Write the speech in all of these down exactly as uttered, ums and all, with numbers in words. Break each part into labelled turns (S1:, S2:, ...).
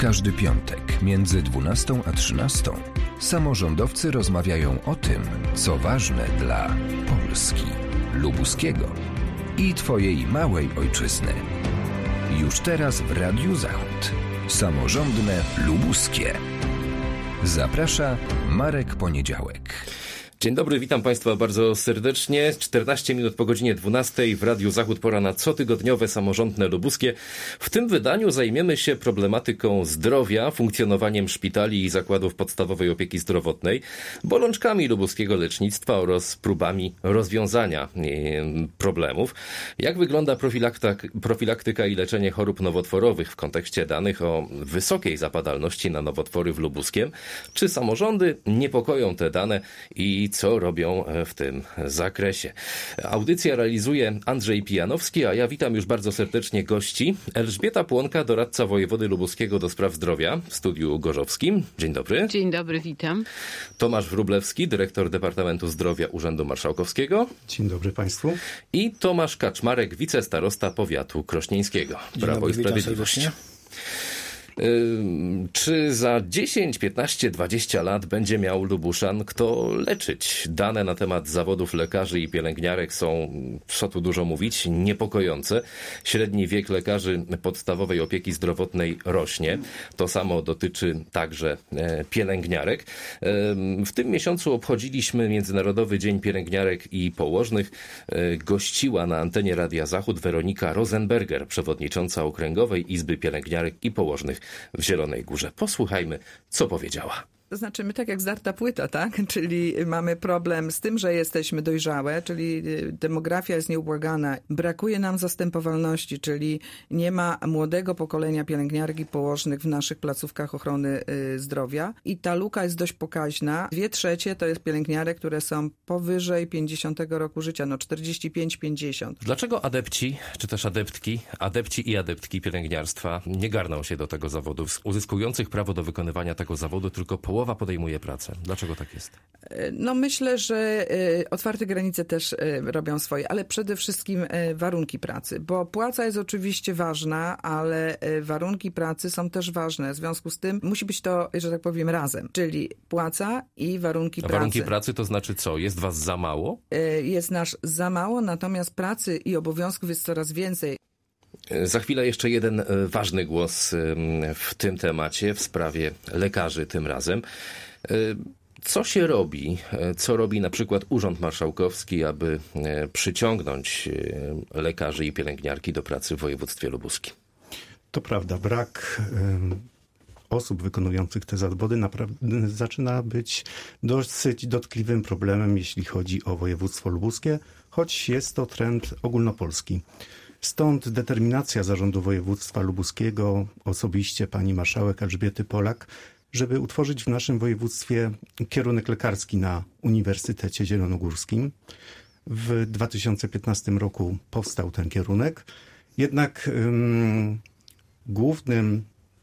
S1: każdy piątek między dwunastą a trzynastą samorządowcy rozmawiają o tym, co ważne dla Polski, lubuskiego i Twojej małej ojczyzny. Już teraz w Radiu Zachód. Samorządne lubuskie. Zaprasza Marek Poniedziałek.
S2: Dzień dobry, witam Państwa bardzo serdecznie. czternaście minut po godzinie dwunastej w Radiu Zachód, pora na cotygodniowe Samorządne Lubuskie. W tym wydaniu zajmiemy się problematyką zdrowia, funkcjonowaniem szpitali i zakładów podstawowej opieki zdrowotnej, bolączkami lubuskiego lecznictwa oraz próbami rozwiązania problemów. Jak wygląda profilaktyka i leczenie chorób nowotworowych w kontekście danych o wysokiej zapadalności na nowotwory w Lubuskiem? Czy samorządy niepokoją te dane i co robią w tym zakresie? Audycję realizuje Andrzej Pijanowski, a ja witam już bardzo serdecznie gości. Elżbieta Płonka, doradca wojewody lubuskiego do spraw zdrowia w studiu gorzowskim. Dzień dobry.
S3: Dzień dobry, witam.
S2: Tomasz Wróblewski, dyrektor Departamentu Zdrowia Urzędu Marszałkowskiego.
S4: Dzień dobry Państwu.
S2: I Tomasz Kaczmarek, wicestarosta powiatu krośnieńskiego. Prawo
S5: dobry,
S2: i Sprawiedliwość. Czy za dziesięć, piętnaście, dwadzieścia lat będzie miał Lubuszan kto leczyć? Dane na temat zawodów lekarzy i pielęgniarek są, co tu dużo mówić, niepokojące. Średni wiek lekarzy podstawowej opieki zdrowotnej rośnie. To samo dotyczy także pielęgniarek. W tym miesiącu obchodziliśmy Międzynarodowy Dzień Pielęgniarek i Położnych. Gościła na antenie Radia Zachód Weronika Rosenberger, przewodnicząca Okręgowej Izby Pielęgniarek i Położnych w Zielonej Górze. Posłuchajmy, co powiedziała.
S6: To znaczy my tak jak zdarta płyta, tak? Czyli mamy problem z tym, że jesteśmy dojrzałe, czyli demografia jest nieubłagana. Brakuje nam zastępowalności, czyli nie ma młodego pokolenia pielęgniarek i położnych w naszych placówkach ochrony zdrowia. I ta luka jest dość pokaźna. Dwie trzecie to jest pielęgniarek, które są powyżej pięćdziesiątego roku życia, no czterdzieści pięć pięćdziesiąt.
S2: Dlaczego adepci, czy też adeptki, adepci i adeptki pielęgniarstwa nie garną się do tego zawodu? Uzyskujących prawo do wykonywania tego zawodu tylko połowa podejmuje pracę. Dlaczego tak jest?
S6: No myślę, że otwarte granice też robią swoje, ale przede wszystkim warunki pracy, bo płaca jest oczywiście ważna, ale warunki pracy są też ważne. W związku z tym musi być to, że tak powiem, razem, czyli płaca i warunki
S2: A
S6: pracy.
S2: Warunki pracy to znaczy co? Jest was za mało?
S6: Jest nas za mało, natomiast pracy i obowiązków jest coraz więcej.
S2: Za chwilę jeszcze jeden ważny głos w tym temacie, w sprawie lekarzy tym razem. Co się robi, co robi na przykład Urząd Marszałkowski, aby przyciągnąć lekarzy i pielęgniarki do pracy w województwie lubuskim?
S4: To prawda, brak osób wykonujących te zawody naprawdę zaczyna być dosyć dotkliwym problemem, jeśli chodzi o województwo lubuskie, choć jest to trend ogólnopolski. Stąd determinacja Zarządu Województwa Lubuskiego, osobiście pani marszałek Elżbiety Polak, żeby utworzyć w naszym województwie kierunek lekarski na Uniwersytecie Zielonogórskim. W dwa tysiące piętnastym roku powstał ten kierunek, jednak um, głównym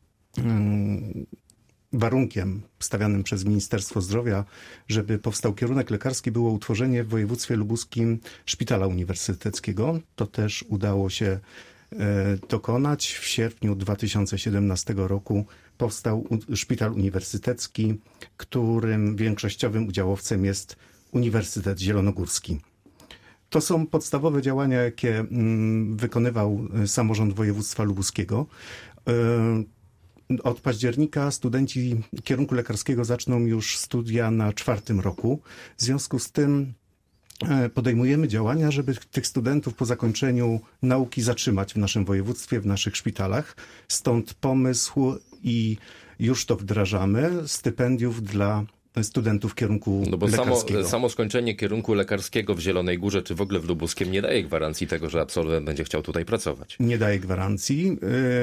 S4: um, warunkiem stawianym przez Ministerstwo Zdrowia, żeby powstał kierunek lekarski, było utworzenie w województwie lubuskim szpitala uniwersyteckiego. To też udało się e, dokonać. W sierpniu dwa tysiące siedemnastego roku powstał u, szpital uniwersytecki, którym większościowym udziałowcem jest Uniwersytet Zielonogórski. To są podstawowe działania, jakie mm, wykonywał samorząd województwa lubuskiego. E, Od października studenci kierunku lekarskiego zaczną już studia na czwartym roku. W związku z tym podejmujemy działania, żeby tych studentów po zakończeniu nauki zatrzymać w naszym województwie, w naszych szpitalach. Stąd pomysł i już to wdrażamy, stypendiów dla studentów kierunku
S2: no bo
S4: lekarskiego.
S2: Samo, samo skończenie kierunku lekarskiego w Zielonej Górze, czy w ogóle w Lubuskiem nie daje gwarancji tego, że absolwent będzie chciał tutaj pracować.
S4: Nie daje gwarancji.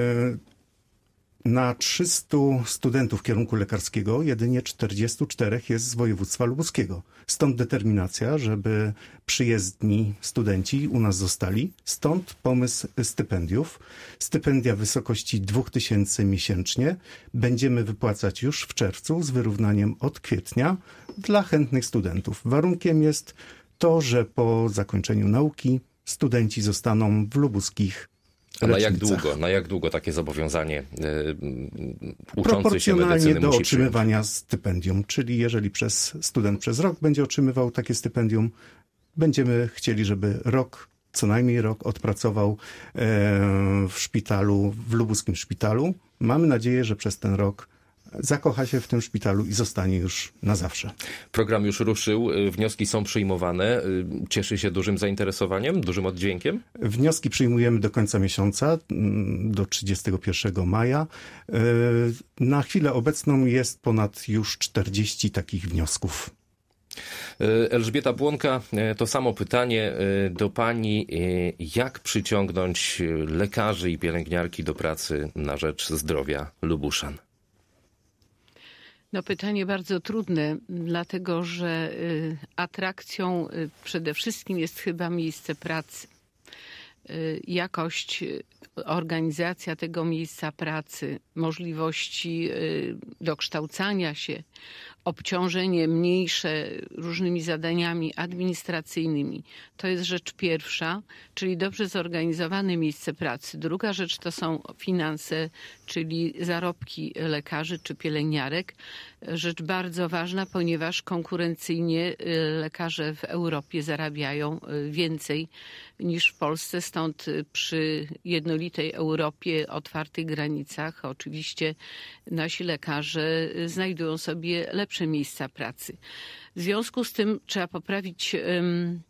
S4: Na trzystu studentów kierunku lekarskiego jedynie czterdziestu czterech jest z województwa lubuskiego. Stąd determinacja, żeby przyjezdni studenci u nas zostali. Stąd pomysł stypendiów. Stypendia w wysokości dwa tysiące miesięcznie będziemy wypłacać już w czerwcu z wyrównaniem od kwietnia dla chętnych studentów. Warunkiem jest to, że po zakończeniu nauki studenci zostaną w lubuskich
S2: A na jak
S4: lecznicach.
S2: długo, na jak długo takie zobowiązanie yy, uczący się
S4: Proporcjonalnie
S2: medycyny
S4: do
S2: musi
S4: otrzymywania stypendium, czyli jeżeli przez student przez rok będzie otrzymywał takie stypendium, będziemy chcieli, żeby rok, co najmniej rok odpracował e, w szpitalu, w lubuskim szpitalu. Mamy nadzieję, że przez ten rok zakocha się w tym szpitalu i zostanie już na zawsze.
S2: Program już ruszył, wnioski są przyjmowane. Cieszy się dużym zainteresowaniem, dużym oddźwiękiem?
S4: Wnioski przyjmujemy do końca miesiąca, do trzydziestego pierwszego maja. Na chwilę obecną jest ponad już czterdzieści takich wniosków.
S2: Elżbieta Błonka, to samo pytanie do pani. Jak przyciągnąć lekarzy i pielęgniarki do pracy na rzecz zdrowia Lubuszan?
S3: No pytanie bardzo trudne, dlatego że y, atrakcją y, przede wszystkim jest chyba miejsce pracy. Y, jakość, y, organizacja tego miejsca pracy, możliwości y, dokształcania się, obciążenie mniejsze różnymi zadaniami administracyjnymi. To jest rzecz pierwsza, czyli dobrze zorganizowane miejsce pracy. Druga rzecz to są finanse, czyli zarobki lekarzy czy pielęgniarek. Rzecz bardzo ważna, ponieważ konkurencyjnie lekarze w Europie zarabiają więcej niż w Polsce. Stąd przy jednolitej Europie, otwartych granicach, oczywiście nasi lekarze znajdują sobie lepsze miejsca pracy. W związku z tym trzeba poprawić um,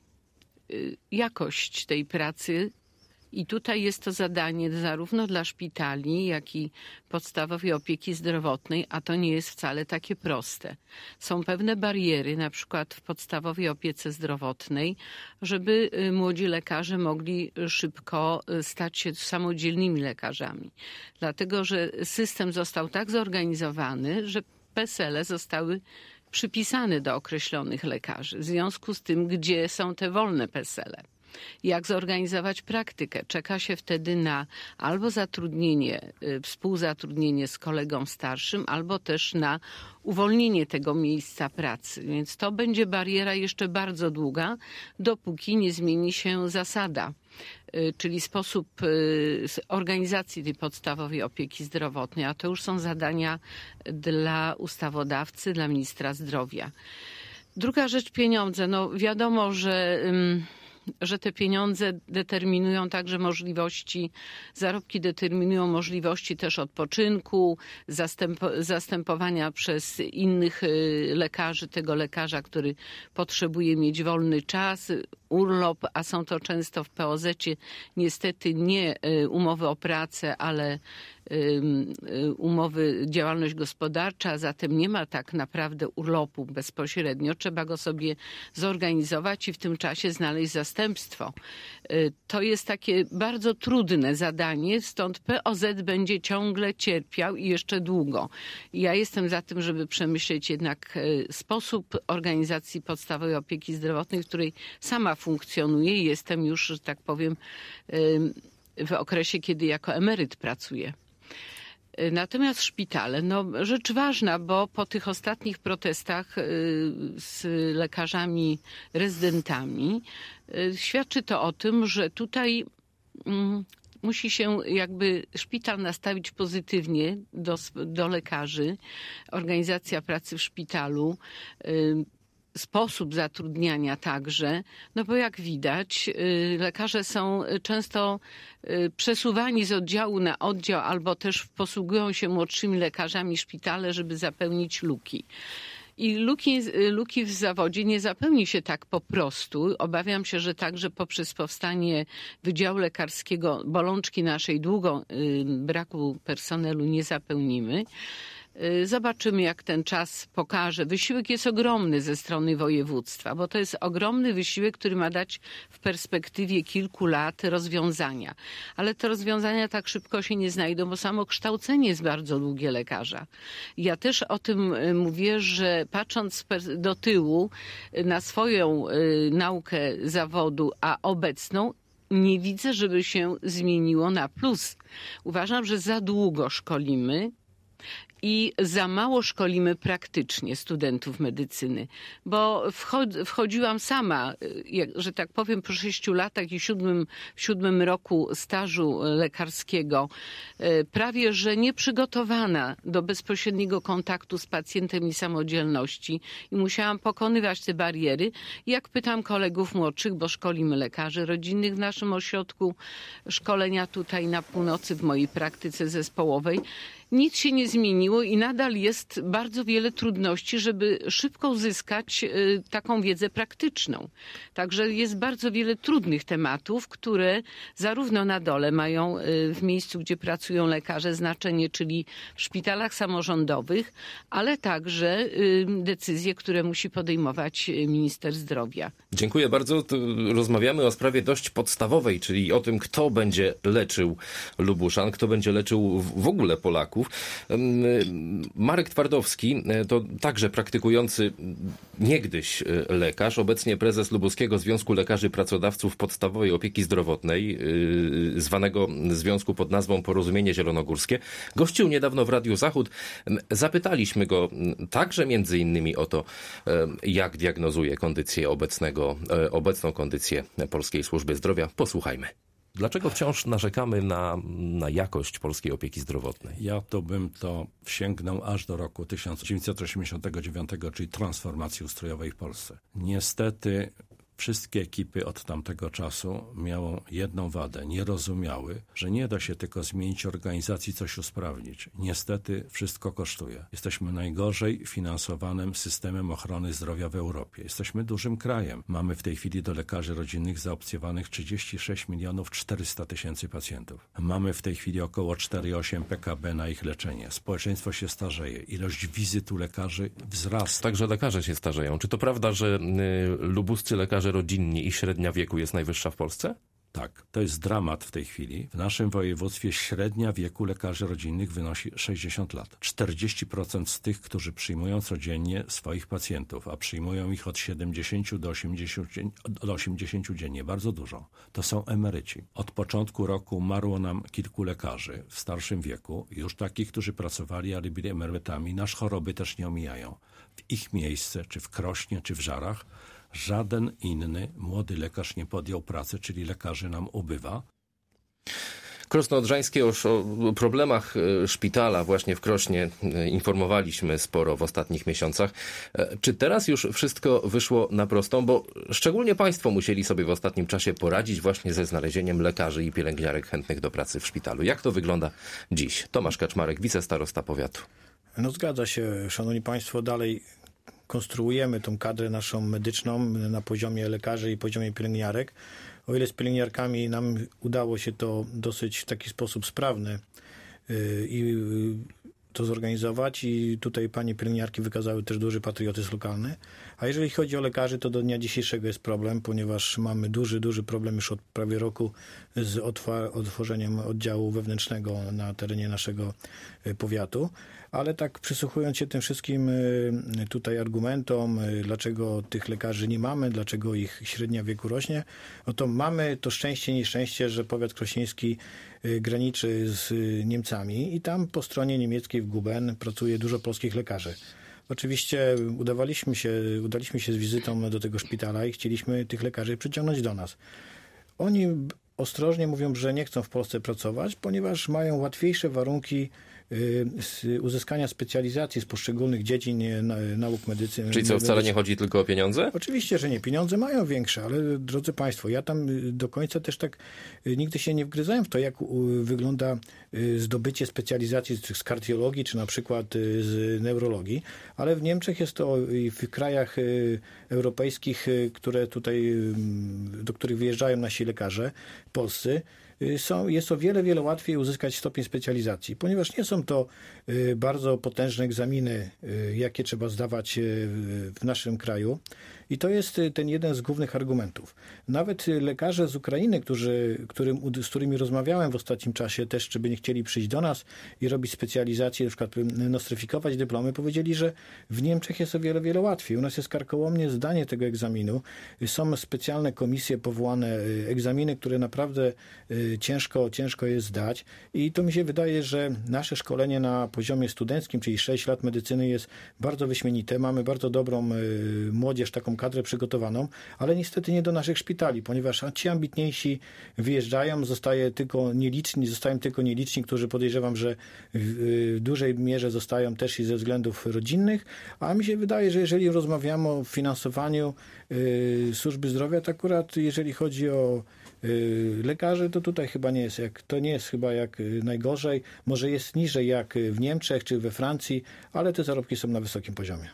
S3: jakość tej pracy i tutaj jest to zadanie zarówno dla szpitali, jak i podstawowej opieki zdrowotnej, a to nie jest wcale takie proste. Są pewne bariery, na przykład w podstawowej opiece zdrowotnej, żeby młodzi lekarze mogli szybko stać się samodzielnymi lekarzami. Dlatego, że system został tak zorganizowany, że P E S E L e zostały przypisane do określonych lekarzy. W związku z tym, gdzie są te wolne P E S E L e? Jak zorganizować praktykę? Czeka się wtedy na albo zatrudnienie, współzatrudnienie z kolegą starszym, albo też na uwolnienie tego miejsca pracy. Więc to będzie bariera jeszcze bardzo długa, dopóki nie zmieni się zasada, czyli sposób organizacji tej podstawowej opieki zdrowotnej, a to już są zadania dla ustawodawcy, dla ministra zdrowia. Druga rzecz, pieniądze. No wiadomo, że... że te pieniądze determinują także możliwości, zarobki determinują możliwości też odpoczynku, zastęp, zastępowania przez innych lekarzy, tego lekarza, który potrzebuje mieć wolny czas, urlop, a są to często w P O zecie niestety nie umowy o pracę, ale umowy działalność gospodarcza, zatem nie ma tak naprawdę urlopu bezpośrednio. Trzeba go sobie zorganizować i w tym czasie znaleźć zastępstwo. To jest takie bardzo trudne zadanie, stąd P O Z będzie ciągle cierpiał i jeszcze długo. Ja jestem za tym, żeby przemyśleć jednak sposób organizacji podstawowej opieki zdrowotnej, w której sama funkcjonuję i jestem już, że tak powiem, w okresie, kiedy jako emeryt pracuję. Natomiast szpitale, no rzecz ważna, bo po tych ostatnich protestach z lekarzami rezydentami świadczy to o tym, że tutaj musi się jakby szpital nastawić pozytywnie do, do lekarzy, organizacja pracy w szpitalu, sposób zatrudniania także, no bo jak widać lekarze są często przesuwani z oddziału na oddział albo też posługują się młodszymi lekarzami szpitale, żeby zapełnić luki. I luki, luki w zawodzie nie zapełni się tak po prostu. Obawiam się, że także poprzez powstanie Wydziału Lekarskiego bolączki naszej długo braku personelu nie zapełnimy. Zobaczymy, jak ten czas pokaże. Wysiłek jest ogromny ze strony województwa, bo to jest ogromny wysiłek, który ma dać w perspektywie kilku lat rozwiązania. Ale te rozwiązania tak szybko się nie znajdą, bo samo kształcenie jest bardzo długie lekarza. Ja też o tym mówię, że patrząc do tyłu na swoją naukę zawodu, a obecną, nie widzę, żeby się zmieniło na plus. Uważam, że za długo szkolimy. i za mało szkolimy praktycznie studentów medycyny, bo wchodziłam sama, że tak powiem, po sześciu latach i siódmym, siódmym roku stażu lekarskiego, prawie że nieprzygotowana do bezpośredniego kontaktu z pacjentem i samodzielności i musiałam pokonywać te bariery. Jak pytam kolegów młodszych, bo szkolimy lekarzy rodzinnych w naszym ośrodku szkolenia tutaj na północy w mojej praktyce zespołowej, nic się nie zmieniło i nadal jest bardzo wiele trudności, żeby szybko uzyskać taką wiedzę praktyczną. Także jest bardzo wiele trudnych tematów, które zarówno na dole mają w miejscu, gdzie pracują lekarze znaczenie, czyli w szpitalach samorządowych, ale także decyzje, które musi podejmować minister zdrowia.
S2: Dziękuję bardzo. Rozmawiamy o sprawie dość podstawowej, czyli o tym, kto będzie leczył Lubuszan, kto będzie leczył w ogóle Polaków. Marek Twardowski to także praktykujący niegdyś lekarz, obecnie prezes Lubuskiego Związku Lekarzy Pracodawców Podstawowej Opieki Zdrowotnej, zwanego związku pod nazwą Porozumienie Zielonogórskie. Gościł niedawno w Radiu Zachód. Zapytaliśmy go także między innymi o to, jak diagnozuje kondycję obecnego, obecną kondycję polskiej służby zdrowia. Posłuchajmy. Dlaczego wciąż narzekamy na, na jakość polskiej opieki zdrowotnej?
S5: Ja to bym to sięgnął aż do roku tysiąc dziewięćset osiemdziesiątego dziewiątego, czyli transformacji ustrojowej w Polsce. Niestety wszystkie ekipy od tamtego czasu miały jedną wadę. Nie rozumiały, że nie da się tylko zmienić organizacji, coś usprawnić. Niestety wszystko kosztuje. Jesteśmy najgorzej finansowanym systemem ochrony zdrowia w Europie. Jesteśmy dużym krajem. Mamy w tej chwili do lekarzy rodzinnych zaopcjowanych trzydzieści sześć milionów czterysta tysięcy pacjentów. Mamy w tej chwili około cztery przecinek osiem P K B na ich leczenie. Społeczeństwo się starzeje. Ilość wizyt u lekarzy wzrasta.
S2: Także lekarze się starzeją. Czy to prawda, że y, lubuscy lekarze rodzinni i średnia wieku jest najwyższa w Polsce?
S5: Tak, to jest dramat w tej chwili. W naszym województwie średnia wieku lekarzy rodzinnych wynosi sześćdziesiąt lat. czterdzieści procent z tych, którzy przyjmują codziennie swoich pacjentów, a przyjmują ich od siedemdziesięciu do osiemdziesięciu dziennie, bardzo dużo, to są emeryci. Od początku roku umarło nam kilku lekarzy w starszym wieku, już takich, którzy pracowali, ale byli emerytami. Nasz choroby też nie omijają. W ich miejsce, czy w Krośnie, czy w Żarach, żaden inny młody lekarz nie podjął pracy, czyli lekarzy nam ubywa.
S2: Krosno Odrzańskie, już o problemach szpitala właśnie w Krośnie informowaliśmy sporo w ostatnich miesiącach. Czy teraz już wszystko wyszło na prostą? Bo szczególnie państwo musieli sobie w ostatnim czasie poradzić właśnie ze znalezieniem lekarzy i pielęgniarek chętnych do pracy w szpitalu. Jak to wygląda dziś? Tomasz Kaczmarek, wicestarosta powiatu.
S7: No zgadza się, szanowni państwo, dalej konstruujemy tą kadrę naszą medyczną na poziomie lekarzy i poziomie pielęgniarek. O ile z pielęgniarkami nam udało się to dosyć w taki sposób sprawny i to zorganizować i tutaj panie pielęgniarki wykazały też duży patriotyzm lokalny. A jeżeli chodzi o lekarzy, to do dnia dzisiejszego jest problem, ponieważ mamy duży, duży problem już od prawie roku z otworzeniem oddziału wewnętrznego na terenie naszego powiatu. Ale tak przysłuchując się tym wszystkim tutaj argumentom, dlaczego tych lekarzy nie mamy, dlaczego ich średnia wieku rośnie, no to mamy to szczęście, nieszczęście, że powiat krośnieński graniczy z Niemcami i tam po stronie niemieckiej w Guben pracuje dużo polskich lekarzy. Oczywiście udawaliśmy się, udaliśmy się z wizytą do tego szpitala i chcieliśmy tych lekarzy przyciągnąć do nas. Oni ostrożnie mówią, że nie chcą w Polsce pracować, ponieważ mają łatwiejsze warunki z uzyskania specjalizacji z poszczególnych dziedzin nauk medycyny.
S2: Czyli co, wcale nie chodzi tylko o pieniądze?
S7: Oczywiście, że nie. Pieniądze mają większe, ale drodzy państwo, ja tam do końca też tak nigdy się nie wgryzałem w to, jak wygląda zdobycie specjalizacji z kardiologii, czy na przykład z neurologii, ale w Niemczech jest to i w krajach europejskich, które tutaj, do których wyjeżdżają nasi lekarze polscy, Są, jest o wiele, wiele łatwiej uzyskać stopień specjalizacji, ponieważ nie są to bardzo potężne egzaminy, jakie trzeba zdawać w naszym kraju I to jest ten jeden z głównych argumentów. Nawet lekarze z Ukrainy, którzy, którym, z którymi rozmawiałem w ostatnim czasie, też czy by nie chcieli przyjść do nas i robić specjalizację, na przykład nostryfikować dyplomy, powiedzieli, że w Niemczech jest o wiele, wiele łatwiej. U nas jest karkołomnie zdanie tego egzaminu. Są specjalne komisje powołane, egzaminy, które naprawdę ciężko, ciężko jest zdać. I to mi się wydaje, że nasze szkolenie na poziomie studenckim, czyli sześć lat medycyny, jest bardzo wyśmienite. Mamy bardzo dobrą młodzież, taką kadrę przygotowaną, ale niestety nie do naszych szpitali, ponieważ ci ambitniejsi wyjeżdżają, zostaje tylko nieliczni, zostają tylko nieliczni, którzy podejrzewam, że w dużej mierze zostają też i ze względów rodzinnych, a mi się wydaje, że jeżeli rozmawiamy o finansowaniu y, służby zdrowia, to akurat jeżeli chodzi o y, lekarzy, to tutaj chyba nie jest jak, to nie jest chyba jak y, najgorzej. Może jest niżej jak w Niemczech czy we Francji, ale te zarobki są na wysokim poziomie.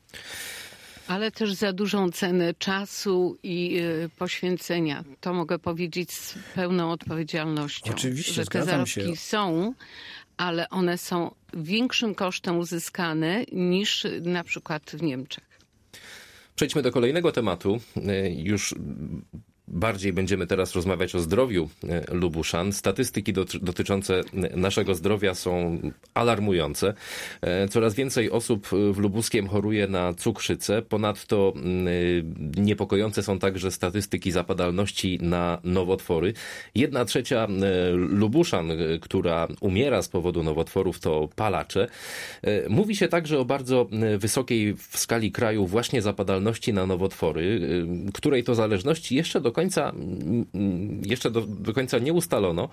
S3: Ale też za dużą cenę czasu i y, poświęcenia. To mogę powiedzieć z pełną odpowiedzialnością.
S7: Oczywiście,
S3: że te
S7: zgadzam
S3: zarobki
S7: się.
S3: są, ale one są większym kosztem uzyskane niż na przykład w Niemczech.
S2: Przejdźmy do kolejnego tematu. Już bardziej będziemy teraz rozmawiać o zdrowiu Lubuszan. Statystyki dotyczące naszego zdrowia są alarmujące. Coraz więcej osób w Lubuskiem choruje na cukrzycę. Ponadto niepokojące są także statystyki zapadalności na nowotwory. Jedna trzecia Lubuszan, która umiera z powodu nowotworów, to palacze. Mówi się także o bardzo wysokiej w skali kraju właśnie zapadalności na nowotwory, której to zależności jeszcze do końca jeszcze do, do końca nie ustalono.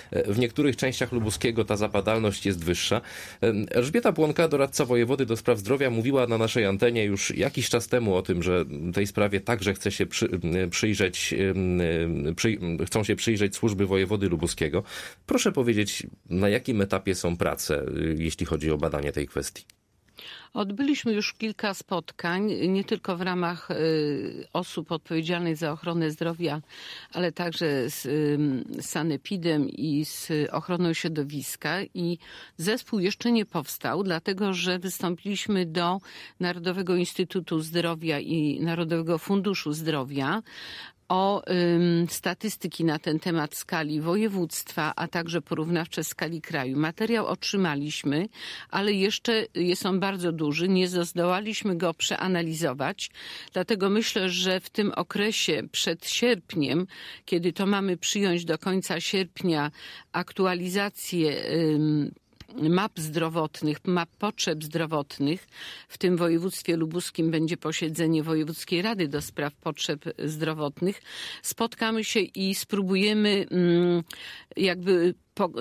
S2: W niektórych częściach Lubuskiego ta zapadalność jest wyższa. Elżbieta Płonka, doradca wojewody do spraw zdrowia, mówiła na naszej antenie już jakiś czas temu o tym, że tej sprawie także chce się przy, przyjrzeć, przy, chcą się przyjrzeć służby wojewody lubuskiego. Proszę powiedzieć, na jakim etapie są prace, jeśli chodzi o badanie tej kwestii?
S3: Odbyliśmy już kilka spotkań, nie tylko w ramach y, osób odpowiedzialnych za ochronę zdrowia, ale także z y, sanepidem i z ochroną środowiska. I zespół jeszcze nie powstał, dlatego że wystąpiliśmy do Narodowego Instytutu Zdrowia i Narodowego Funduszu Zdrowia o ym, statystyki na ten temat w skali województwa, a także porównawcze w skali kraju. Materiał otrzymaliśmy, ale jeszcze jest on bardzo duży. Nie zdołaliśmy go przeanalizować, dlatego myślę, że w tym okresie przed sierpniem, kiedy to mamy przyjąć do końca sierpnia aktualizację ym, map zdrowotnych, map potrzeb zdrowotnych. W tym województwie lubuskim będzie posiedzenie Wojewódzkiej Rady do Spraw Potrzeb Zdrowotnych. Spotkamy się i spróbujemy jakby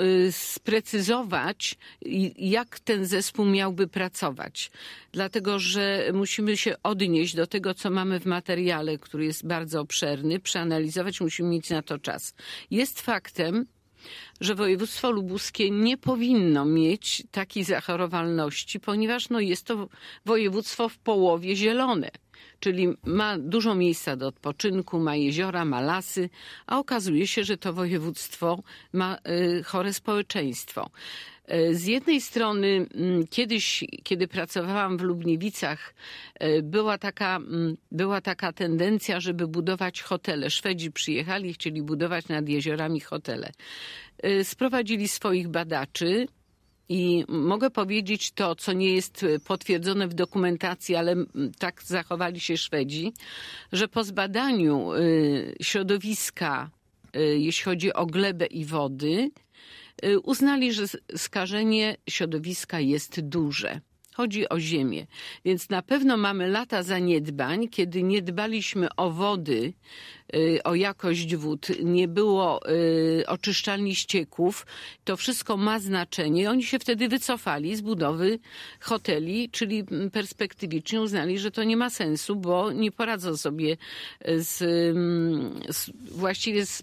S3: sprecyzować, jak ten zespół miałby pracować. Dlatego, że musimy się odnieść do tego, co mamy w materiale, który jest bardzo obszerny, przeanalizować, musimy mieć na to czas. Jest faktem, że województwo lubuskie nie powinno mieć takiej zachorowalności, ponieważ no, jest to województwo w połowie zielone, czyli ma dużo miejsca do odpoczynku, ma jeziora, ma lasy, a okazuje się, że to województwo ma y, chore społeczeństwo. Z jednej strony kiedyś, kiedy pracowałam w Lubniewicach, była taka, była taka tendencja, żeby budować hotele. Szwedzi przyjechali, chcieli budować nad jeziorami hotele. Sprowadzili swoich badaczy i mogę powiedzieć to, co nie jest potwierdzone w dokumentacji, ale tak zachowali się Szwedzi, że po zbadaniu środowiska, jeśli chodzi o glebę i wody, uznali, że skażenie środowiska jest duże. Chodzi o ziemię. Więc na pewno mamy lata zaniedbań, kiedy nie dbaliśmy o wody, o jakość wód, nie było oczyszczalni ścieków. To wszystko ma znaczenie. Oni się wtedy wycofali z budowy hoteli, czyli perspektywicznie uznali, że to nie ma sensu, bo nie poradzą sobie z, z właściwie z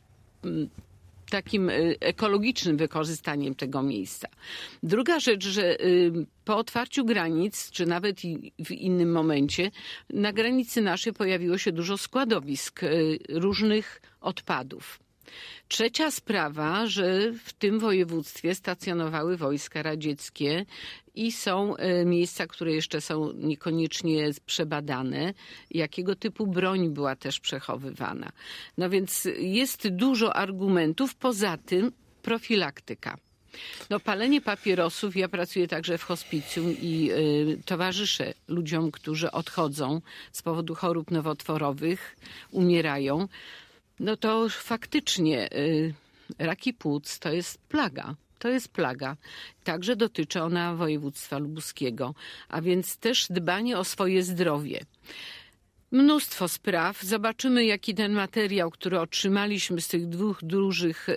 S3: takim ekologicznym wykorzystaniem tego miejsca. Druga rzecz, że po otwarciu granic, czy nawet i w innym momencie, na granicy naszej pojawiło się dużo składowisk różnych odpadów. Trzecia sprawa, że w tym województwie stacjonowały wojska radzieckie i są miejsca, które jeszcze są niekoniecznie przebadane, jakiego typu broń była też przechowywana. No więc jest dużo argumentów, poza tym profilaktyka. No, palenie papierosów, ja pracuję także w hospicjum i y, towarzyszę ludziom, którzy odchodzą z powodu chorób nowotworowych, umierają. No to faktycznie y, raki płuc to jest plaga. To jest plaga. Także dotyczy ona województwa lubuskiego, a więc też dbanie o swoje zdrowie. Mnóstwo spraw. Zobaczymy, jaki ten materiał, który otrzymaliśmy z tych dwóch dużych,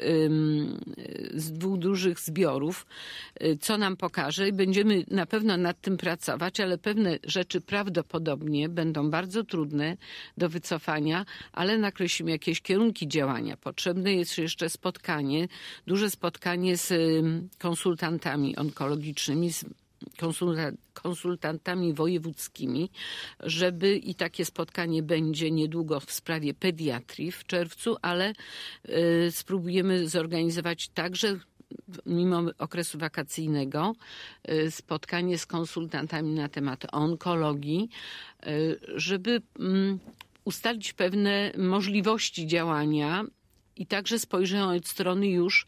S3: z dwóch dużych zbiorów, co nam pokaże. Będziemy na pewno nad tym pracować, ale pewne rzeczy prawdopodobnie będą bardzo trudne do wycofania, ale nakreślimy jakieś kierunki działania. Potrzebne jest jeszcze spotkanie, duże spotkanie z konsultantami onkologicznymi, z konsultantami wojewódzkimi, żeby i takie spotkanie będzie niedługo w sprawie pediatrii w czerwcu, ale y, spróbujemy zorganizować także mimo okresu wakacyjnego y, spotkanie z konsultantami na temat onkologii, y, żeby y, ustalić pewne możliwości działania i także spojrzę od strony już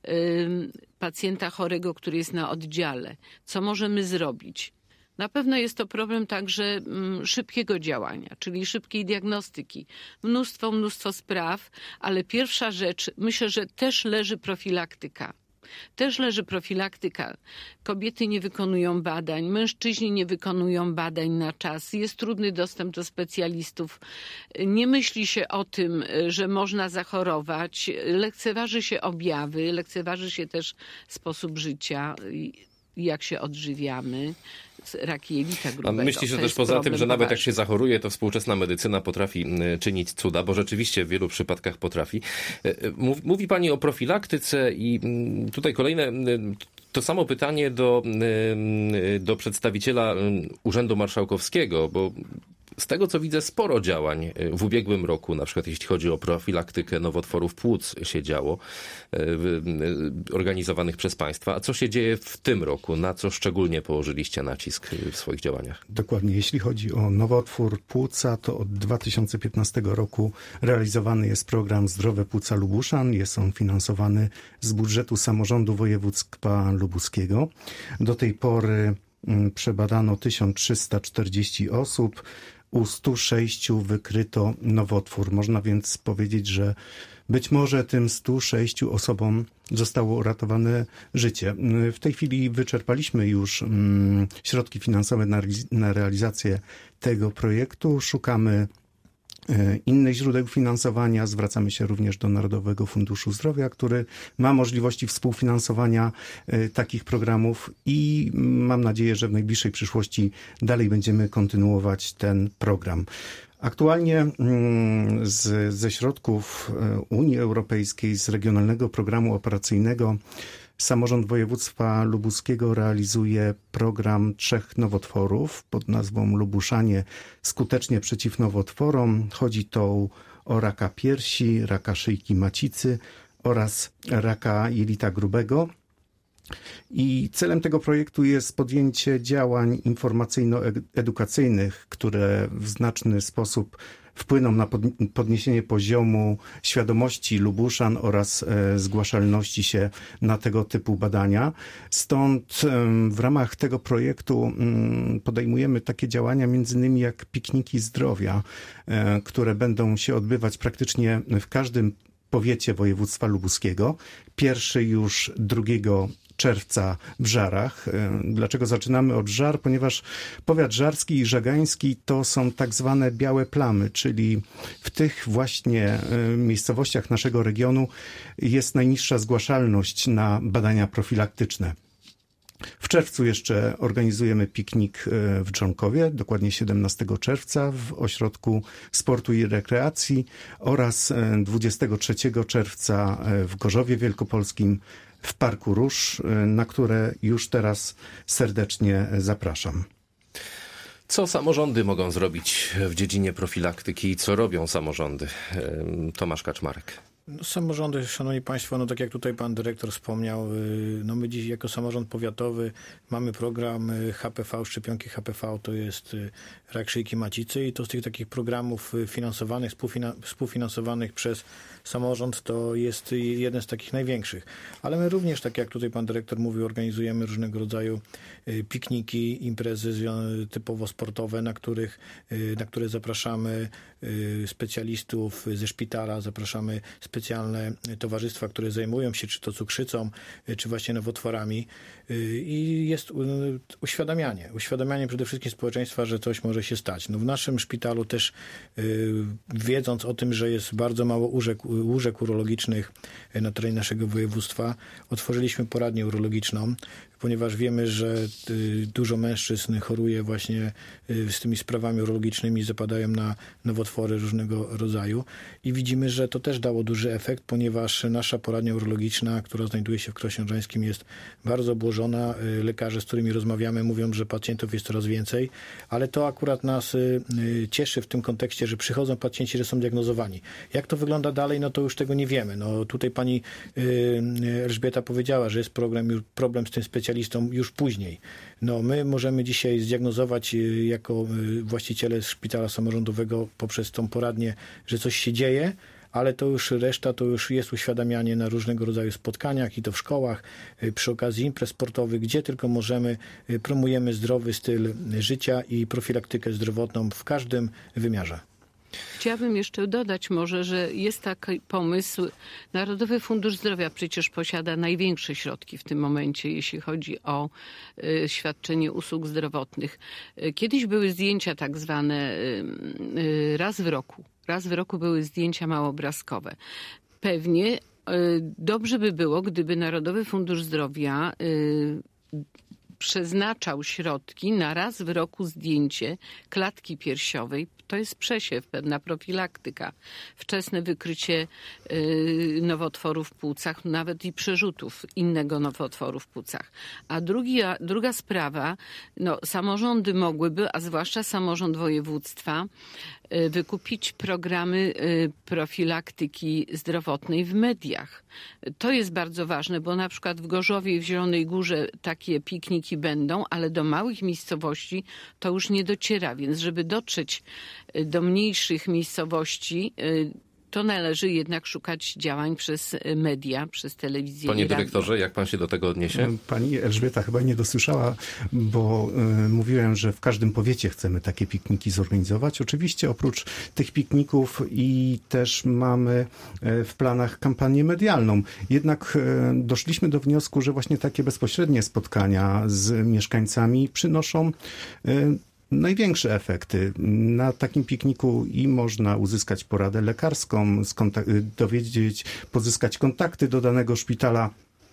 S3: y, pacjenta chorego, który jest na oddziale. Co możemy zrobić? Na pewno jest to problem także mm, szybkiego działania, czyli szybkiej diagnostyki. Mnóstwo, mnóstwo spraw, ale pierwsza rzecz, myślę, że też leży profilaktyka. Też leży profilaktyka. Kobiety nie wykonują badań, mężczyźni nie wykonują badań na czas. Jest trudny dostęp do specjalistów. Nie myśli się o tym, że można zachorować. Lekceważy się objawy, lekceważy się też sposób życia, jak się odżywiamy. Rak jelita grubego.
S2: A myśli się też poza tym, że nawet jak się zachoruje, to współczesna medycyna potrafi czynić cuda, bo rzeczywiście w wielu przypadkach potrafi. Mówi pani o profilaktyce i tutaj kolejne, to samo pytanie do, do przedstawiciela Urzędu Marszałkowskiego, bo z tego, co widzę, sporo działań w ubiegłym roku, na przykład jeśli chodzi o profilaktykę nowotworów płuc, się działo, organizowanych przez państwa. A co się dzieje w tym roku? Na co szczególnie położyliście nacisk w swoich działaniach?
S4: Dokładnie. Jeśli chodzi o nowotwór płuca, to od dwa tysiące piętnastego roku realizowany jest program Zdrowe Płuca Lubuszan. Jest on finansowany z budżetu samorządu województwa lubuskiego. Do tej pory przebadano tysiąc trzysta czterdzieści osób. U stu sześciu wykryto nowotwór. Można więc powiedzieć, że być może tym stu sześciu osobom zostało uratowane życie. W tej chwili wyczerpaliśmy już mm, środki finansowe na, na realizację tego projektu. Szukamy innych źródeł finansowania. Zwracamy się również do Narodowego Funduszu Zdrowia, który ma możliwości współfinansowania takich programów i mam nadzieję, że w najbliższej przyszłości dalej będziemy kontynuować ten program. Aktualnie z, ze środków Unii Europejskiej, z Regionalnego Programu Operacyjnego Samorząd Województwa Lubuskiego realizuje program trzech nowotworów pod nazwą Lubuszanie skutecznie przeciw nowotworom. Chodzi to o raka piersi, raka szyjki macicy oraz raka jelita grubego. I celem tego projektu jest podjęcie działań informacyjno-edukacyjnych, które w znaczny sposób wpłyną na podniesienie poziomu świadomości Lubuszan oraz e, zgłaszalności się na tego typu badania. Stąd e, w ramach tego projektu m, podejmujemy takie działania, między innymi jak pikniki zdrowia, e, które będą się odbywać praktycznie w każdym powiecie województwa lubuskiego. Pierwszy już drugiego czerwca w Żarach. Dlaczego zaczynamy od Żar? Ponieważ powiat żarski i żagański to są tak zwane białe plamy, czyli w tych właśnie miejscowościach naszego regionu jest najniższa zgłaszalność na badania profilaktyczne. W czerwcu jeszcze organizujemy piknik w Dżonkowie, dokładnie siedemnastego czerwca w Ośrodku Sportu i Rekreacji oraz dwudziestego trzeciego czerwca w Gorzowie Wielkopolskim w Parku Róż, na które już teraz serdecznie zapraszam.
S2: Co samorządy mogą zrobić w dziedzinie profilaktyki i co robią samorządy? Tomasz Kaczmarek.
S7: No, samorządy, szanowni państwo, no tak jak tutaj pan dyrektor wspomniał, no my dziś jako samorząd powiatowy mamy program H P V, szczepionki H P V, to jest rak szyjki macicy i to z tych takich programów finansowanych, współfinansowanych przez samorząd to jest jeden z takich największych. Ale my również, tak jak tutaj pan dyrektor mówił, organizujemy różnego rodzaju pikniki, imprezy typowo sportowe, na których, na które zapraszamy specjalistów ze szpitala, zapraszamy specjalne towarzystwa, które zajmują się czy to cukrzycą, czy właśnie nowotworami i jest uświadamianie. Uświadamianie przede wszystkim społeczeństwa, że coś może się stać. No w naszym szpitalu też wiedząc o tym, że jest bardzo mało łóżek, łóżek urologicznych na terenie naszego województwa, otworzyliśmy poradnię urologiczną, ponieważ wiemy, że dużo mężczyzn choruje właśnie z tymi sprawami urologicznymi, zapadają na nowotwory różnego rodzaju i widzimy, że to też dało duży efekt, ponieważ nasza poradnia urologiczna, która znajduje się w Krośnie-Odrzańskim, jest bardzo obłożona. Lekarze, z którymi rozmawiamy, mówią, że pacjentów jest coraz więcej, ale to akurat nas cieszy w tym kontekście, że przychodzą pacjenci, że są diagnozowani. Jak to wygląda dalej, no to już tego nie wiemy. No tutaj pani Elżbieta powiedziała, że jest problem, problem z tym specjalistą już później. No my możemy dzisiaj zdiagnozować jako właściciele szpitala samorządowego poprzez tą poradnię, że coś się dzieje, ale to już reszta to już jest uświadamianie na różnego rodzaju spotkaniach i to w szkołach, przy okazji imprez sportowych, gdzie tylko możemy, promujemy zdrowy styl życia i profilaktykę zdrowotną w każdym wymiarze.
S3: Chciałabym jeszcze dodać może, że jest taki pomysł. Narodowy Fundusz Zdrowia przecież posiada największe środki w tym momencie, jeśli chodzi o y, świadczenie usług zdrowotnych. Kiedyś były zdjęcia tak zwane y, y, raz w roku. Raz w roku były zdjęcia małobrazkowe. Pewnie y, dobrze by było, gdyby Narodowy Fundusz Zdrowia y, przeznaczał środki na raz w roku zdjęcie klatki piersiowej. To jest przesiew, pewna profilaktyka, wczesne wykrycie y, nowotworów w płucach, nawet i przerzutów innego nowotworu w płucach. A drugi, a druga sprawa, no, samorządy mogłyby, a zwłaszcza samorząd województwa, y, wykupić programy y, profilaktyki zdrowotnej w mediach. To jest bardzo ważne, bo na przykład w Gorzowie i w Zielonej Górze takie pikniki będą, ale do małych miejscowości to już nie dociera, więc żeby dotrzeć do mniejszych miejscowości, to należy jednak szukać działań przez media, przez telewizję.
S2: Panie
S3: i radio.
S2: dyrektorze, jak pan się do tego odniesie?
S4: Pani Elżbieta chyba nie dosłyszała, bo y, mówiłem, że w każdym powiecie chcemy takie pikniki zorganizować. Oczywiście oprócz tych pikników i też mamy y, w planach kampanię medialną. Jednak y, doszliśmy do wniosku, że właśnie takie bezpośrednie spotkania z mieszkańcami przynoszą y, największe efekty. Na takim pikniku i można uzyskać poradę lekarską, dowiedzieć, pozyskać kontakty do danego szpitala.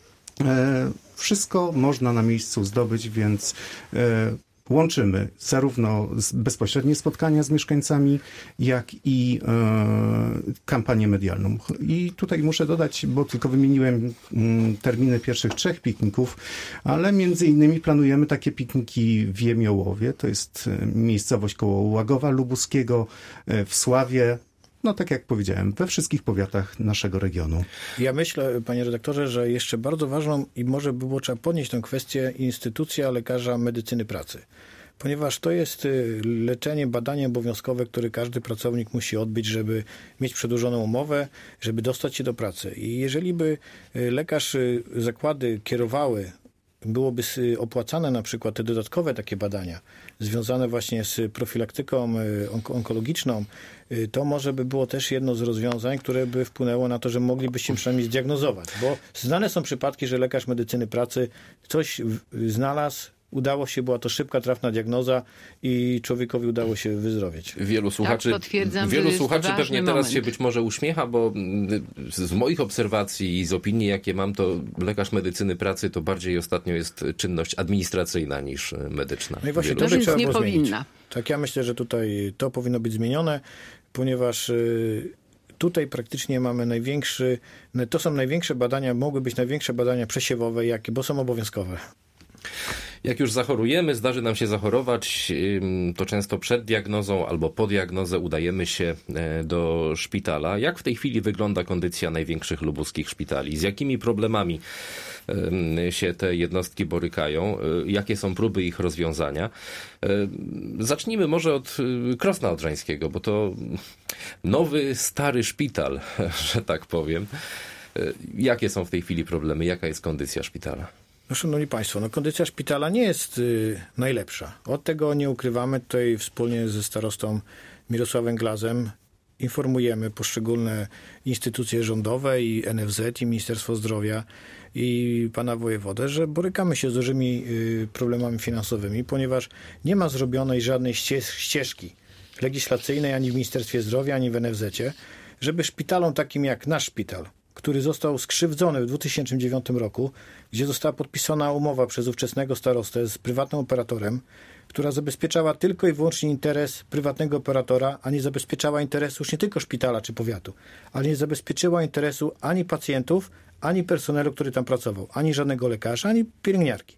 S4: Wszystko można na miejscu zdobyć, więc łączymy zarówno bezpośrednie spotkania z mieszkańcami, jak i e, kampanię medialną. I tutaj muszę dodać, bo tylko wymieniłem m, terminy pierwszych trzech pikników, ale między innymi planujemy takie pikniki w Jemiołowie, to jest miejscowość koło Łagowa Lubuskiego, e, w Sławie. No tak jak powiedziałem, we wszystkich powiatach naszego regionu.
S7: Ja myślę, panie redaktorze, że jeszcze bardzo ważną i może by było trzeba podnieść tę kwestię instytucja lekarza medycyny pracy. Ponieważ to jest leczenie, badanie obowiązkowe, które każdy pracownik musi odbyć, żeby mieć przedłużoną umowę, żeby dostać się do pracy. I jeżeli by lekarz zakłady kierowały, byłoby opłacane na przykład te dodatkowe takie badania związane właśnie z profilaktyką onkologiczną, to może by było też jedno z rozwiązań, które by wpłynęło na to, że moglibyście przynajmniej zdiagnozować. Bo znane są przypadki, że lekarz medycyny pracy coś znalazł, udało się, była to szybka, trafna diagnoza i człowiekowi udało się wyzdrowieć.
S2: Wielu słuchaczy,
S3: tak, potwierdzam,
S2: wielu
S3: że
S2: słuchaczy
S3: jest
S2: pewnie teraz
S3: moment.
S2: się być może uśmiecha, bo z moich obserwacji i z opinii, jakie mam, to lekarz medycyny pracy to bardziej ostatnio jest czynność administracyjna niż medyczna.
S7: No i właśnie
S2: Wielu-
S7: to by
S3: Więc
S7: trzeba
S3: nie
S7: było zmienić.
S3: powinna.
S7: Tak, ja myślę, że tutaj to powinno być zmienione, ponieważ tutaj praktycznie mamy największy, to są największe badania, mogły być największe badania przesiewowe, jakie, bo są obowiązkowe.
S2: Jak już zachorujemy, zdarzy nam się zachorować, to często przed diagnozą albo po diagnozę udajemy się do szpitala. Jak w tej chwili wygląda kondycja największych lubuskich szpitali? Z jakimi problemami się te jednostki borykają? Jakie są próby ich rozwiązania? Zacznijmy może od Krosna Odrzańskiego, bo to nowy, stary szpital, że tak powiem. Jakie są w tej chwili problemy? Jaka jest kondycja szpitala?
S7: No, szanowni państwo, no, kondycja szpitala nie jest y, najlepsza. Od tego nie ukrywamy. Tutaj wspólnie ze starostą Mirosławem Glazem informujemy poszczególne instytucje rządowe i N F Z, i Ministerstwo Zdrowia, i pana wojewodę, że borykamy się z dużymi y, problemami finansowymi, ponieważ nie ma zrobionej żadnej ścieżki legislacyjnej ani w Ministerstwie Zdrowia, ani w N F Z-cie, żeby szpitalom takim jak nasz szpital, który został skrzywdzony w dwa tysiące dziewiątym roku, gdzie została podpisana umowa przez ówczesnego starostę z prywatnym operatorem, która zabezpieczała tylko i wyłącznie interes prywatnego operatora, a nie zabezpieczała interesu już nie tylko szpitala czy powiatu, ale nie zabezpieczyła interesu ani pacjentów, ani personelu, który tam pracował, ani żadnego lekarza, ani pielęgniarki.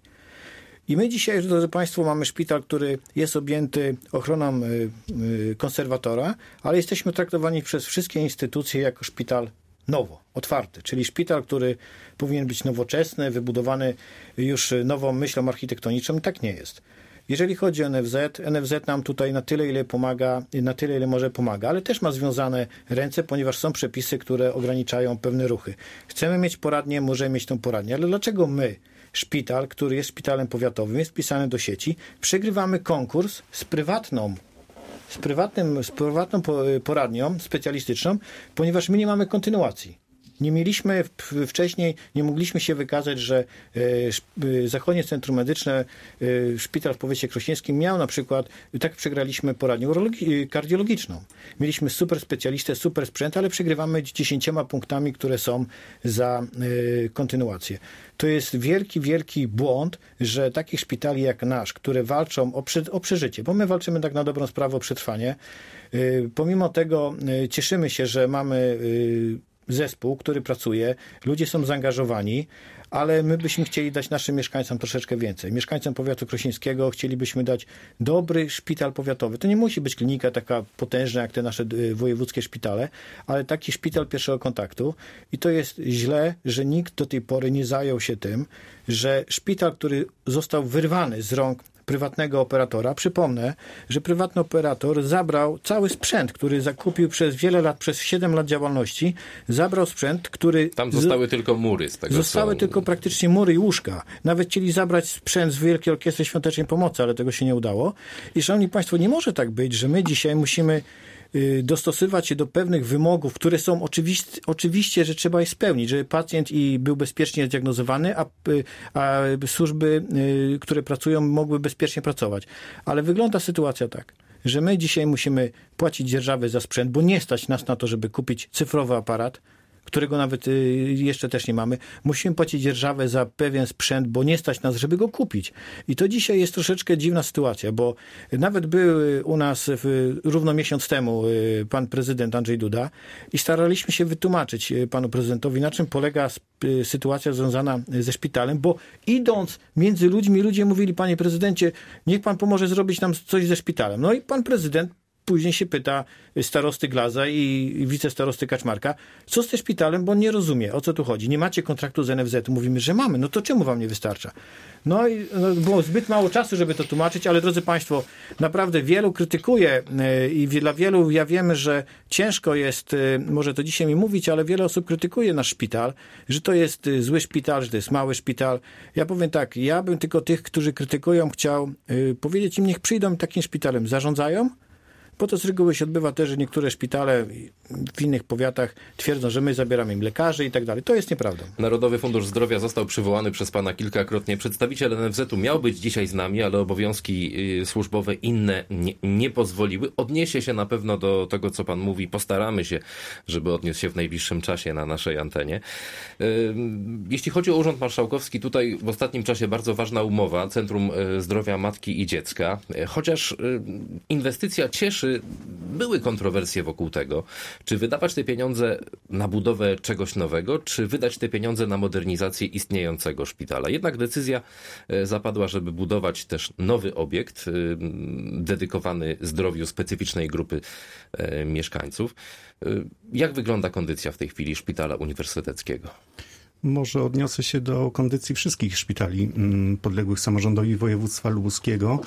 S7: I my dzisiaj, drodzy państwo, mamy szpital, który jest objęty ochroną konserwatora, ale jesteśmy traktowani przez wszystkie instytucje jako szpital nowo, otwarty, czyli szpital, który powinien być nowoczesny, wybudowany już nową myślą architektoniczną, i tak nie jest. Jeżeli chodzi o N F Z, N F Z nam tutaj na tyle, ile pomaga, na tyle, ile może pomaga, ale też ma związane ręce, ponieważ są przepisy, które ograniczają pewne ruchy. Chcemy mieć poradnię, możemy mieć tą poradnię, ale dlaczego my, szpital, który jest szpitalem powiatowym, jest wpisany do sieci, przegrywamy konkurs z prywatną z, prywatnym, z prywatną poradnią specjalistyczną, ponieważ my nie mamy kontynuacji. Nie mieliśmy wcześniej, nie mogliśmy się wykazać, że Zachodnie Centrum Medyczne, szpital w powiecie krośnieńskim miał na przykład, tak przegraliśmy poradnię kardiologiczną. Mieliśmy super specjalistę, super sprzęt, ale przegrywamy dziesięcioma punktami, które są za kontynuację. To jest wielki, wielki błąd, że takich szpitali jak nasz, które walczą o, prze, o przeżycie, bo my walczymy tak na dobrą sprawę o przetrwanie, pomimo tego cieszymy się, że mamy zespół, który pracuje, ludzie są zaangażowani, ale my byśmy chcieli dać naszym mieszkańcom troszeczkę więcej. Mieszkańcom powiatu krośnieńskiego chcielibyśmy dać dobry szpital powiatowy. To nie musi być klinika taka potężna jak te nasze wojewódzkie szpitale, ale taki szpital pierwszego kontaktu. I to jest źle, że nikt do tej pory nie zajął się tym, że szpital, który został wyrwany z rąk prywatnego operatora. Przypomnę, że prywatny operator zabrał cały sprzęt, który zakupił przez wiele lat, przez siedem lat działalności, zabrał sprzęt, który...
S2: Tam zostały z... tylko mury z tego,
S7: Zostały
S2: co...
S7: tylko praktycznie mury i łóżka. Nawet chcieli zabrać sprzęt z Wielkiej Orkiestry Świątecznej Pomocy, ale tego się nie udało. I szanowni państwo, nie może tak być, że my dzisiaj musimy dostosować się do pewnych wymogów, które są oczywiście, oczywiście, że trzeba je spełnić, żeby pacjent i był bezpiecznie zdiagnozowany, a, a służby, które pracują, mogły bezpiecznie pracować. Ale wygląda sytuacja tak, że my dzisiaj musimy płacić dzierżawę za sprzęt, bo nie stać nas na to, żeby kupić cyfrowy aparat, którego nawet jeszcze też nie mamy. Musimy płacić dzierżawę za pewien sprzęt, bo nie stać nas, żeby go kupić. I to dzisiaj jest troszeczkę dziwna sytuacja, bo nawet był u nas w, równo miesiąc temu pan prezydent Andrzej Duda i staraliśmy się wytłumaczyć panu prezydentowi, na czym polega sytuacja związana ze szpitalem, bo idąc między ludźmi, ludzie mówili: panie prezydencie, niech pan pomoże zrobić nam coś ze szpitalem. No i pan prezydent później się pyta starosty Glaza i wicestarosty Kaczmarka, co z tym szpitalem, bo on nie rozumie, o co tu chodzi. Nie macie kontraktu z N F Z. Mówimy, że mamy. No to czemu wam nie wystarcza? No i no, było zbyt mało czasu, żeby to tłumaczyć, ale drodzy państwo, naprawdę wielu krytykuje i dla wielu, ja wiem, że ciężko jest, może to dzisiaj mi mówić, ale wiele osób krytykuje nasz szpital, że to jest zły szpital, że to jest mały szpital. Ja powiem tak, ja bym tylko tych, którzy krytykują, chciał powiedzieć im, niech przyjdą i takim szpitalem zarządzają, bo to z reguły się odbywa też, że niektóre szpitale w innych powiatach twierdzą, że my zabieramy im lekarzy i tak dalej. To jest nieprawdą.
S2: Narodowy Fundusz Zdrowia został przywołany przez pana kilkakrotnie. Przedstawiciel N F Z-u miał być dzisiaj z nami, ale obowiązki służbowe inne nie, nie pozwoliły. Odniesie się na pewno do tego, co pan mówi. Postaramy się, żeby odniósł się w najbliższym czasie na naszej antenie. Jeśli chodzi o Urząd Marszałkowski, tutaj w ostatnim czasie bardzo ważna umowa. Centrum Zdrowia Matki i Dziecka. Chociaż inwestycja cieszy Czy były kontrowersje wokół tego, czy wydawać te pieniądze na budowę czegoś nowego, czy wydać te pieniądze na modernizację istniejącego szpitala? Jednak decyzja zapadła, żeby budować też nowy obiekt dedykowany zdrowiu specyficznej grupy mieszkańców. Jak wygląda kondycja w tej chwili szpitala uniwersyteckiego?
S4: Może odniosę się do kondycji wszystkich szpitali podległych samorządowi województwa lubuskiego.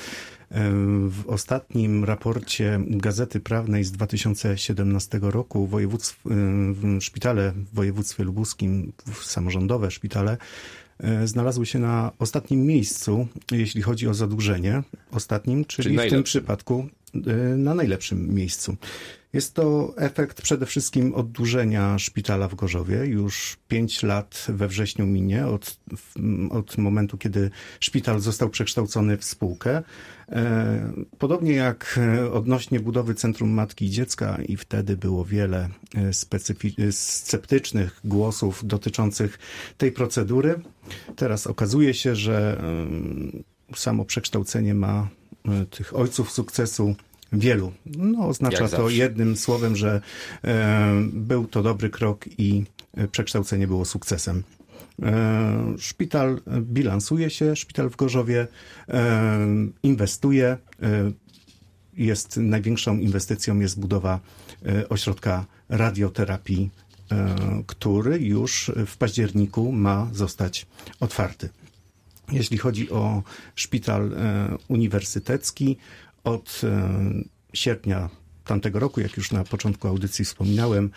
S4: W ostatnim raporcie Gazety Prawnej z dwa tysiące siedemnastego roku województw, szpitale w województwie lubuskim, samorządowe szpitale, znalazły się na ostatnim miejscu, jeśli chodzi o zadłużenie. Ostatnim, czyli, czyli w tym przypadku na najlepszym miejscu. Jest to efekt przede wszystkim oddłużenia szpitala w Gorzowie. Już pięć lat we wrześniu minie od, od momentu, kiedy szpital został przekształcony w spółkę. Podobnie jak odnośnie budowy Centrum Matki i Dziecka, i wtedy było wiele specyfi- sceptycznych głosów dotyczących tej procedury. Teraz okazuje się, że samo przekształcenie ma tych ojców sukcesu wielu. No, oznacza
S2: Jak
S4: to
S2: zawsze.
S4: jednym słowem, że e, był to dobry krok i przekształcenie było sukcesem. E, szpital bilansuje się, szpital w Gorzowie e, inwestuje. E, jest największą inwestycją jest budowa e, ośrodka radioterapii, e, który już w październiku ma zostać otwarty. Jeśli chodzi o szpital e, uniwersytecki, od sierpnia tamtego roku, jak już na początku audycji wspominałem,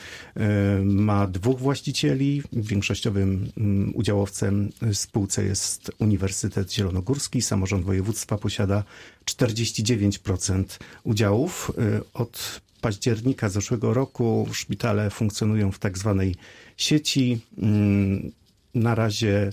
S4: ma dwóch właścicieli. Większościowym udziałowcem w spółce jest Uniwersytet Zielonogórski. Samorząd województwa posiada czterdzieści dziewięć procent udziałów. Od października zeszłego roku szpitale funkcjonują w tak zwanej sieci. Na razie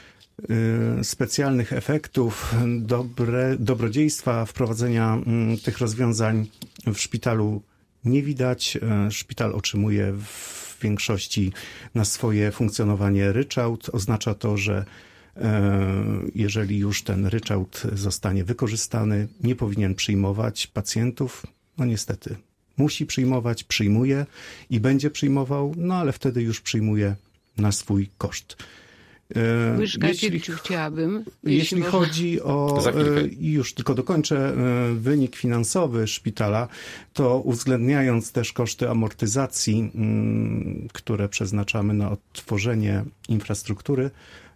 S4: specjalnych efektów, dobre, dobrodziejstwa wprowadzenia tych rozwiązań w szpitalu nie widać. Szpital otrzymuje w większości na swoje funkcjonowanie ryczałt. Oznacza to, że jeżeli już ten ryczałt zostanie wykorzystany, nie powinien przyjmować pacjentów. No niestety musi przyjmować, przyjmuje i będzie przyjmował, no ale wtedy już przyjmuje na swój koszt.
S3: Łyżka
S4: Jeśli,
S3: dziegciu chciałabym.
S4: jeśli
S3: jeśli
S4: chodzi o, i już tylko dokończę, wynik finansowy szpitala, to uwzględniając też koszty amortyzacji, które przeznaczamy na odtworzenie infrastruktury,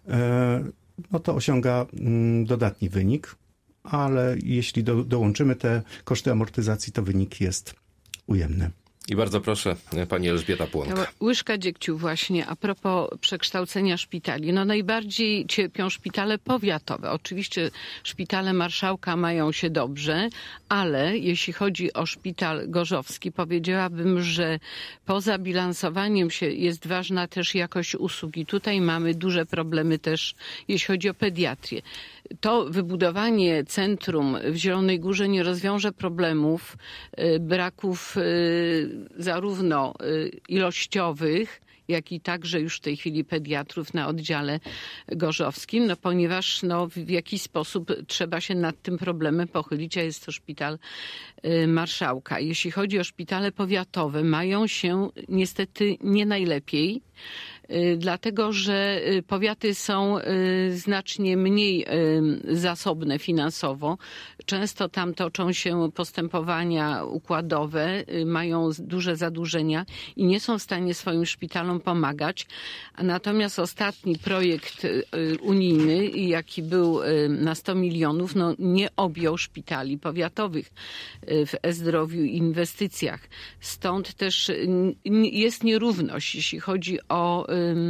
S4: no to osiąga dodatni wynik, ale jeśli do, dołączymy te koszty amortyzacji, to wynik jest ujemny.
S2: I bardzo proszę, pani Elżbieta Płonka.
S3: Łyżka dziegciu właśnie, a propos przekształcenia szpitali. No najbardziej cierpią szpitale powiatowe. Oczywiście szpitale marszałka mają się dobrze, ale jeśli chodzi o szpital gorzowski, powiedziałabym, że poza bilansowaniem się jest ważna też jakość usługi. Tutaj mamy duże problemy też, jeśli chodzi o pediatrię. To wybudowanie centrum w Zielonej Górze nie rozwiąże problemów braków zarówno ilościowych, jak i także już w tej chwili pediatrów na oddziale gorzowskim, no ponieważ no, w jakiś sposób trzeba się nad tym problemem pochylić, a jest to szpital marszałka. Jeśli chodzi o szpitale powiatowe, mają się niestety nie najlepiej, dlatego że powiaty są znacznie mniej zasobne finansowo. Często tam toczą się postępowania układowe, mają duże zadłużenia i nie są w stanie swoim szpitalom pomagać. Natomiast ostatni projekt unijny, jaki był na sto milionów, no nie objął szpitali powiatowych w e-zdrowiu i inwestycjach. Stąd też jest nierówność, jeśli chodzi o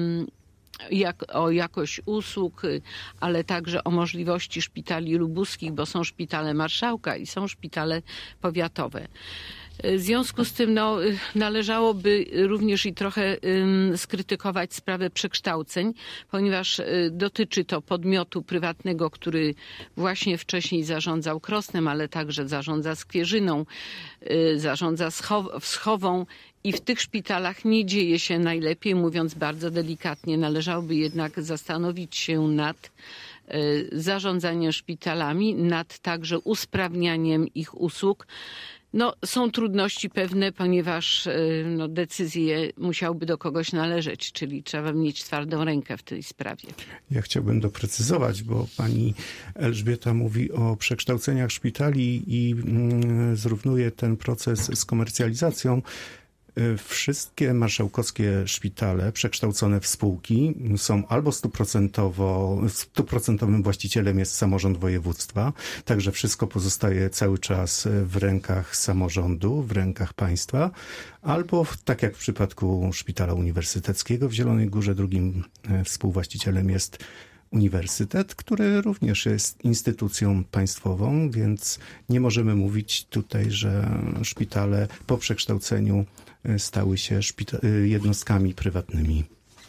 S3: Jak, o jakość usług, ale także o możliwości szpitali lubuskich, bo są szpitale marszałka i są szpitale powiatowe. W związku z tym no, należałoby również i trochę um, skrytykować sprawę przekształceń, ponieważ y, dotyczy to podmiotu prywatnego, który właśnie wcześniej zarządzał Krosnem, ale także zarządza Skwierzyną, y, zarządza Schow- Wschową. I w tych szpitalach nie dzieje się najlepiej, mówiąc bardzo delikatnie. Należałoby jednak zastanowić się nad zarządzaniem szpitalami, nad także usprawnianiem ich usług. No, są trudności pewne, ponieważ no, decyzje musiałyby do kogoś należeć, czyli trzeba mieć twardą rękę w tej sprawie.
S4: Ja chciałbym doprecyzować, bo pani Elżbieta mówi o przekształceniach szpitali i mm, zrównuje ten proces z komercjalizacją. Wszystkie marszałkowskie szpitale przekształcone w spółki są albo stuprocentowo, stuprocentowym właścicielem jest samorząd województwa, także wszystko pozostaje cały czas w rękach samorządu, w rękach państwa, albo tak jak w przypadku Szpitala Uniwersyteckiego w Zielonej Górze, drugim współwłaścicielem jest uniwersytet, który również jest instytucją państwową, więc nie możemy mówić tutaj, że szpitale po przekształceniu stały się szpita- jednostkami prywatnymi.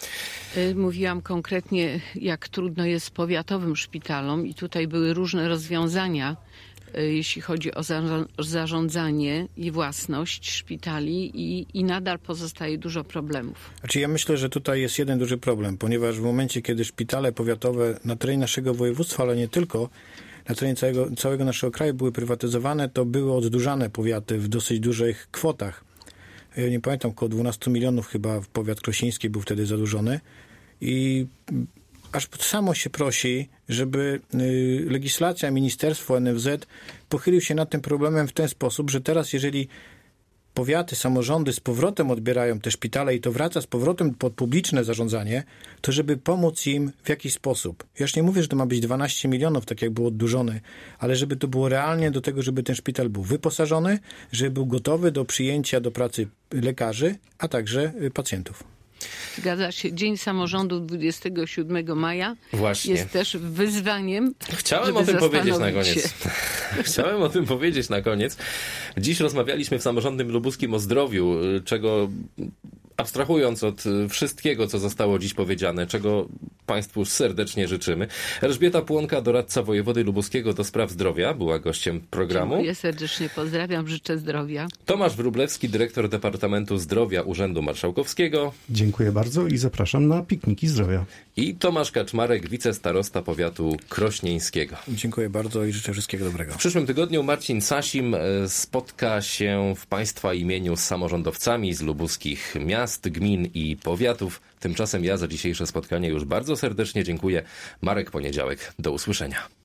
S3: Mówiłam konkretnie, jak trudno jest powiatowym szpitalom i tutaj były różne rozwiązania, jeśli chodzi o za- zarządzanie i własność szpitali i, i nadal pozostaje dużo problemów.
S7: Znaczy ja myślę, że tutaj jest jeden duży problem, ponieważ w momencie, kiedy szpitale powiatowe na terenie naszego województwa, ale nie tylko, na terenie całego, całego naszego kraju były prywatyzowane, to były oddłużane powiaty w dosyć dużych kwotach. Ja nie pamiętam, około dwanaście milionów chyba powiat krosiński był wtedy zadłużony i aż samo się prosi, żeby y, legislacja, ministerstwo, N F Z pochylił się nad tym problemem w ten sposób, że teraz jeżeli powiaty, samorządy z powrotem odbierają te szpitale i to wraca z powrotem pod publiczne zarządzanie, to żeby pomóc im w jakiś sposób. Ja już nie mówię, że to ma być dwanaście milionów, tak jak było oddłużone, ale żeby to było realnie do tego, żeby ten szpital był wyposażony, żeby był gotowy do przyjęcia do pracy lekarzy, a także pacjentów.
S3: Zgadza się. Dzień Samorządu dwudziestego siódmego maja
S2: Właśnie.
S3: jest też wyzwaniem.
S2: Chciałem o tym powiedzieć na koniec. Chciałem o tym powiedzieć na koniec. Dziś rozmawialiśmy w Samorządnym Lubuskim o zdrowiu, czego abstrahując od wszystkiego, co zostało dziś powiedziane, czego Państwu serdecznie życzymy. Elżbieta Płonka, doradca wojewody lubuskiego do spraw zdrowia, była gościem programu.
S3: Dziękuję serdecznie, pozdrawiam, życzę zdrowia.
S2: Tomasz Wróblewski, dyrektor Departamentu Zdrowia Urzędu Marszałkowskiego.
S4: Dziękuję bardzo i zapraszam na pikniki zdrowia.
S2: I Tomasz Kaczmarek, wicestarosta powiatu krośnieńskiego.
S7: Dziękuję bardzo i życzę wszystkiego dobrego.
S2: W przyszłym tygodniu Marcin Sasim spotka się w Państwa imieniu z samorządowcami z lubuskich miast, gmin i powiatów. Tymczasem ja za dzisiejsze spotkanie już bardzo serdecznie dziękuję. Marek Poniedziałek, do usłyszenia.